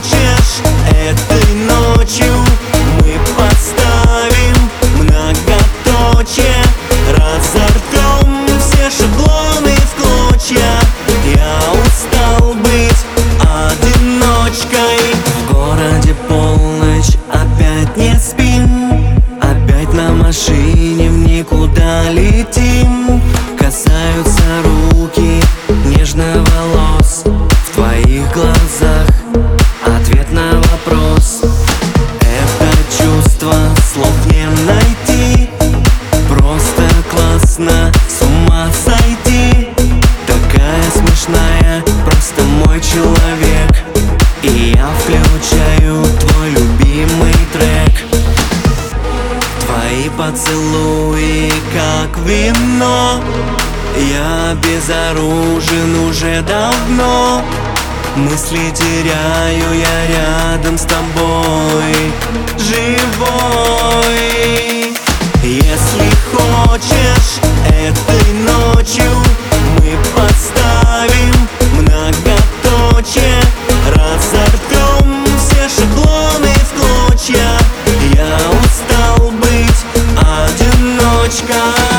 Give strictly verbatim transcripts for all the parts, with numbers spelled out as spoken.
хочешь, этой ночью мы поставим многоточие, разорвем все шаблоны в клочья. Я устал быть одиночкой. В городе полночь, опять не спим, опять на машине в никуда летим. Касаются руки нежно волос, в твоих глазах ответ на вопрос. Это чувство слов не найти, просто классно, с ума сойти. Такая смешная, просто мой человек, и я включаю твой любимый трек. Твои поцелуи как вино, я безоружен уже давно. Мысли теряю я рядом с тобой, живой. Если хочешь, этой ночью мы поставим многоточие, разорвем все шаблоны в клочья. Я устал быть одиночкой.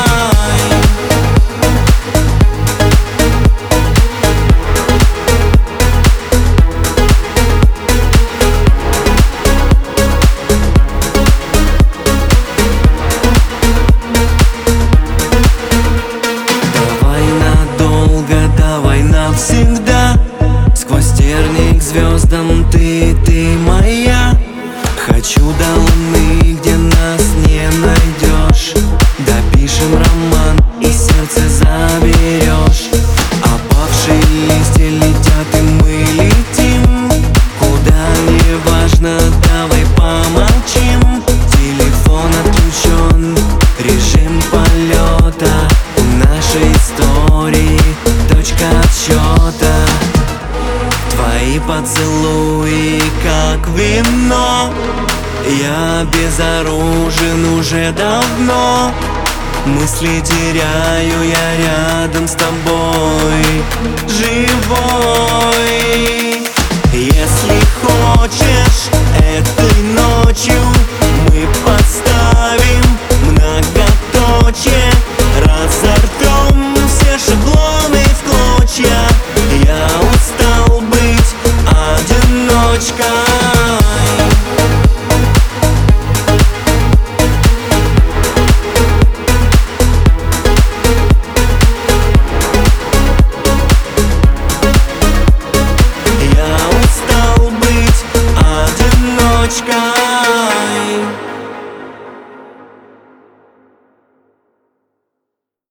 Всегда сквозь тернии к звездам ты, ты моя. Хочу до луны, где нас не найдешь. Допишем роман и сердце заберешь. Опавшие листья летят, и мы летим куда не важно, давай помолчим. Телефон отключен, режим полета, у нашей истории точка отсчета. Твои поцелуи как вино, я безоружен уже давно. Мысли теряю я рядом с тобой, живой. Если хочешь, этой ночью